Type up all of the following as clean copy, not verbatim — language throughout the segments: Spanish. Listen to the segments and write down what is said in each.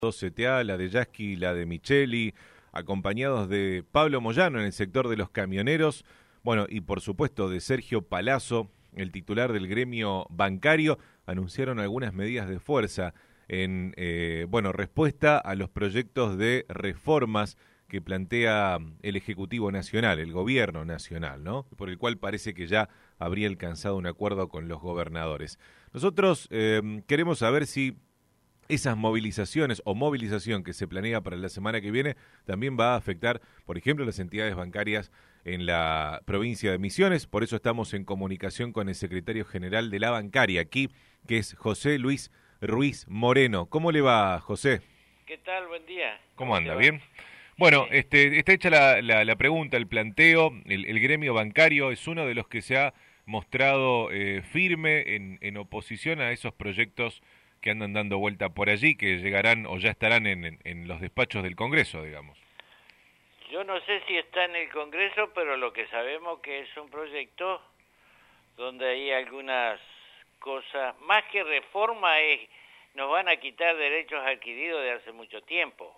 CTA, la de Yasky, la de Micheli, acompañados de Pablo Moyano en el sector de los camioneros, bueno, y por supuesto de Sergio Palazzo, el titular del gremio bancario, anunciaron algunas medidas de fuerza en, respuesta a los proyectos de reformas que plantea el Ejecutivo Nacional, el Gobierno Nacional, ¿no? Por el cual parece que ya habría alcanzado un acuerdo con los gobernadores. Nosotros queremos saber si esas movilizaciones o movilización que se planea para la semana que viene también va a afectar, por ejemplo, las entidades bancarias en la provincia de Misiones. Por eso estamos en comunicación con el secretario general de la bancaria aquí, que es José Luis Ruiz Moreno. ¿Cómo le va, José? ¿Qué tal? Buen día. ¿Cómo anda? ¿Bien? Bueno, está hecha la pregunta, el planteo. El gremio bancario es uno de los que se ha mostrado firme en oposición a esos proyectos que andan dando vuelta por allí, que llegarán o ya estarán en los despachos del Congreso, digamos. Yo no sé si está en el Congreso, pero lo que sabemos que es un proyecto donde hay algunas cosas, más que reforma, nos van a quitar derechos adquiridos de hace mucho tiempo.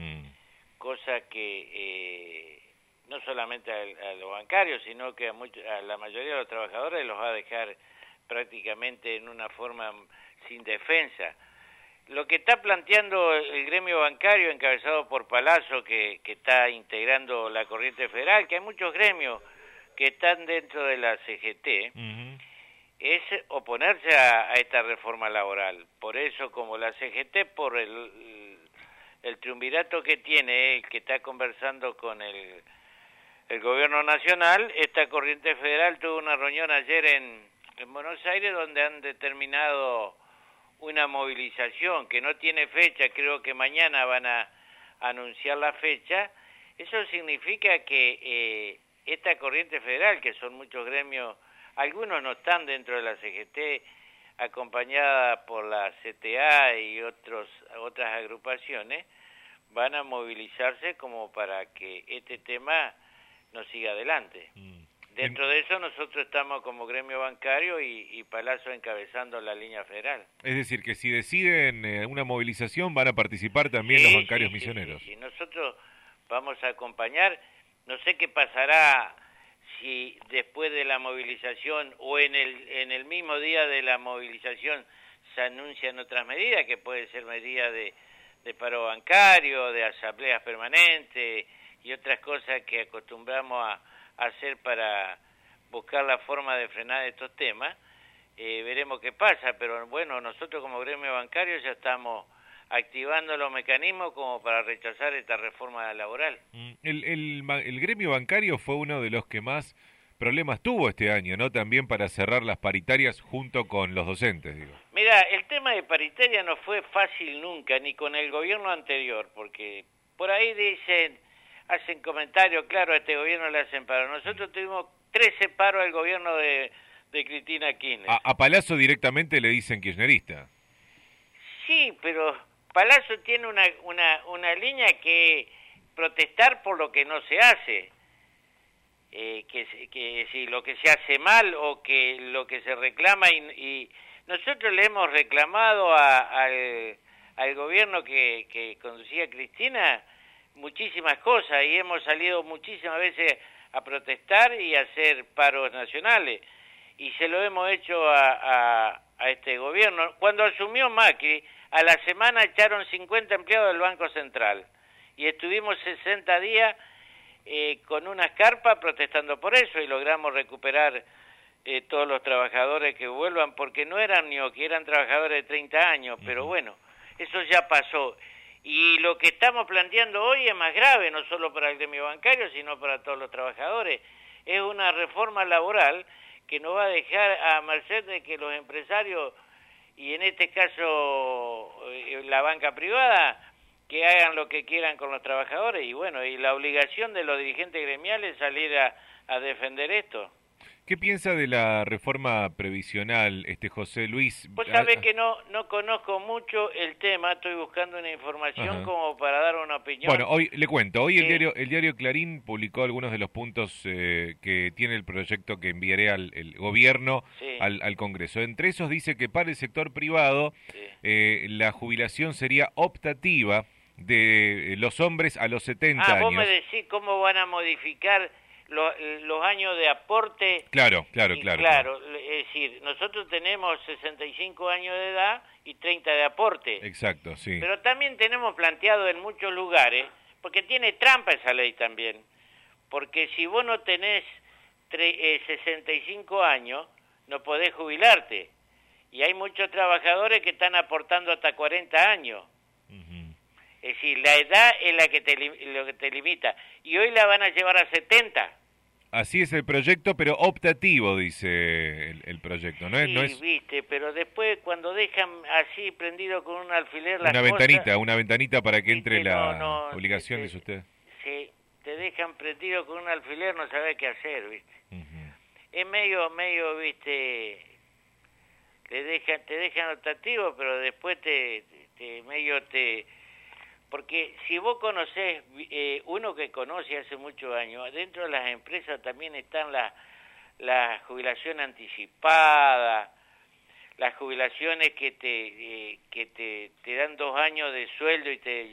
Cosa que no solamente a los bancarios, sino que a la mayoría de los trabajadores los va a dejar prácticamente en una forma sin defensa. Lo que está planteando el gremio bancario encabezado por Palazzo, que está integrando la corriente federal, que hay muchos gremios que están dentro de la CGT, es oponerse a esta reforma laboral. Por eso, como la CGT, por el triunvirato que tiene, que está conversando con el gobierno nacional, esta corriente federal tuvo una reunión ayer en Buenos Aires donde han determinado una movilización que no tiene fecha, creo que mañana van a anunciar la fecha. Eso significa que esta corriente federal, que son muchos gremios, algunos no están dentro de la CGT, acompañada por la CTA y otras agrupaciones, van a movilizarse como para que este tema no siga adelante. Dentro de eso nosotros estamos como gremio bancario y Palazzo encabezando la línea federal. Es decir, que si deciden una movilización van a participar también los bancarios misioneros. Sí, nosotros vamos a acompañar. No sé qué pasará si después de la movilización o en el mismo día de la movilización se anuncian otras medidas, que puede ser medidas de paro bancario, de asambleas permanentes y otras cosas que acostumbramos a hacer para buscar la forma de frenar estos temas. Veremos qué pasa, pero bueno, nosotros como gremio bancario ya estamos activando los mecanismos como para rechazar esta reforma laboral. El gremio bancario fue uno de los que más problemas tuvo este año, ¿no? También para cerrar las paritarias junto con los docentes, digo. Mira, el tema de paritaria no fue fácil nunca, ni con el gobierno anterior, porque por ahí hacen comentarios, claro, a este gobierno le hacen paro. Nosotros tuvimos 13 paros al gobierno de Cristina Kirchner. A Palazzo directamente le dicen kirchnerista. Sí, pero Palazzo tiene una línea que protestar por lo que no se hace. Que si lo que se hace mal o que lo que se reclama y nosotros le hemos reclamado al gobierno que conducía Cristina muchísimas cosas y hemos salido muchísimas veces a protestar y a hacer paros nacionales y se lo hemos hecho a este gobierno. Cuando asumió Macri, a la semana echaron 50 empleados del Banco Central y estuvimos 60 días con unas carpas protestando por eso y logramos recuperar todos los trabajadores que vuelvan, porque no eran que eran trabajadores de 30 años, pero bueno, eso ya pasó. Y lo que estamos planteando hoy es más grave, no solo para el gremio bancario, sino para todos los trabajadores. Es una reforma laboral que nos va a dejar a merced de que los empresarios, y en este caso la banca privada, que hagan lo que quieran con los trabajadores, y bueno, y la obligación de los dirigentes gremiales es salir a defender esto. ¿Qué piensa de la reforma previsional, José Luis? Vos sabés que no conozco mucho el tema, estoy buscando una información como para dar una opinión. opinión. Bueno, hoy le cuento, hoy Sí. el diario Clarín publicó algunos de los puntos que tiene el proyecto que enviaré el gobierno Sí. al Congreso. Entre esos dice que para el sector privado Sí. la jubilación sería optativa de los hombres a los 70 Vos me años. decís cómo van a modificar los años de aporte. Claro. Claro, es decir, nosotros tenemos 65 años de edad y 30 de aporte. Exacto, sí. Pero también tenemos planteado en muchos lugares, porque tiene trampa esa ley también, porque si vos no tenés 65 años, no podés jubilarte. Y hay muchos trabajadores que están aportando hasta 40 años. Ujú. Es decir, la edad es lo que te limita. Y hoy la van a llevar a 70. Así es el proyecto, pero optativo, dice el proyecto. No Sí, es viste, pero después cuando dejan así prendido con un alfiler las una ventanita para que entre viste, la obligación, dice usted. Sí, te dejan prendido con un alfiler, no sabes qué hacer, viste. Ujú. Es medio, viste, te dejan optativo, pero después porque si vos conocés, uno que conoce hace muchos años, dentro de las empresas también están la jubilación anticipada, las jubilaciones que te dan 2 años de sueldo y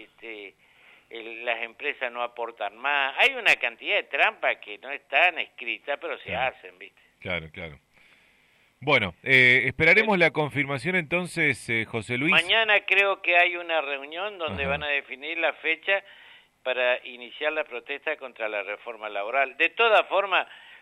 las empresas no aportan más. Hay una cantidad de trampas que no están escritas, pero se hacen, ¿viste? Claro. Bueno, esperaremos la confirmación entonces, José Luis. Mañana creo que hay una reunión donde Ajá. van a definir la fecha para iniciar la protesta contra la reforma laboral. De todas formas,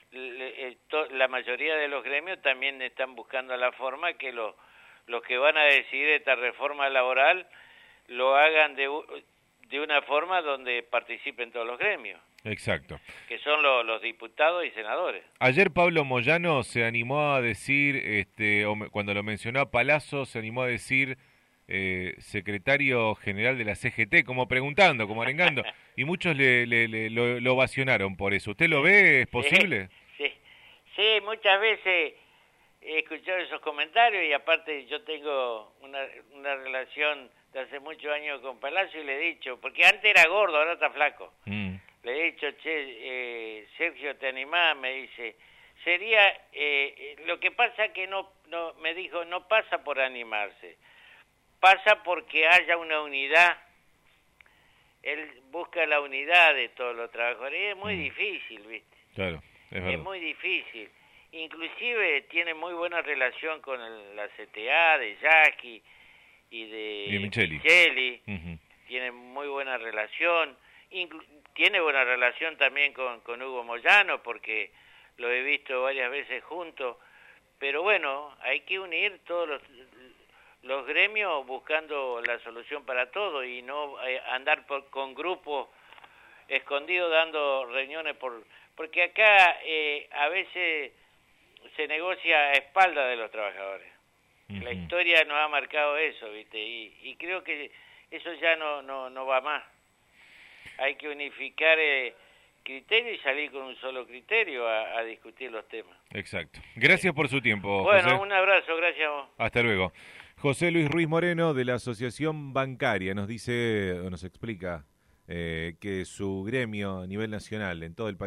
la mayoría de los gremios también están buscando la forma que los que van a decidir esta reforma laboral lo hagan de una forma donde participen todos los gremios, Exacto. que son los diputados y senadores. Ayer Pablo Moyano se animó a decir, cuando lo mencionó a Palazzo, se animó a decir secretario general de la CGT, como preguntando, como arengando, y muchos lo ovacionaron por eso. ¿Usted lo ve? ¿Es posible? Sí, muchas veces he escuchado esos comentarios y aparte yo tengo una relación de hace muchos años con Palazzo y le he dicho, porque antes era gordo, ahora está flaco. Le he dicho, Sergio, ¿te animás? Me dice, sería, lo que pasa que me dijo, no pasa por animarse, pasa porque haya una unidad. Él busca la unidad de todos los trabajadores y es muy difícil, ¿viste? Claro, es verdad. Es muy difícil. Inclusive tiene muy buena relación con la CTA de Jackie y de Micheli. Uh-huh. Tiene muy buena relación. Tiene buena relación también con Hugo Moyano, porque lo he visto varias veces juntos. Pero bueno, hay que unir todos los gremios buscando la solución para todo y no andar con grupos escondidos dando reuniones porque acá a veces se negocia a espaldas de los trabajadores. Uh-huh. La historia nos ha marcado eso, ¿viste? Y creo que eso ya no va más. Hay que unificar criterio y salir con un solo criterio a discutir los temas. Exacto. Gracias por su tiempo, bueno, José. Un abrazo, gracias a vos. Hasta luego. José Luis Ruiz Moreno, de la Asociación Bancaria, nos explica que su gremio a nivel nacional, en todo el país,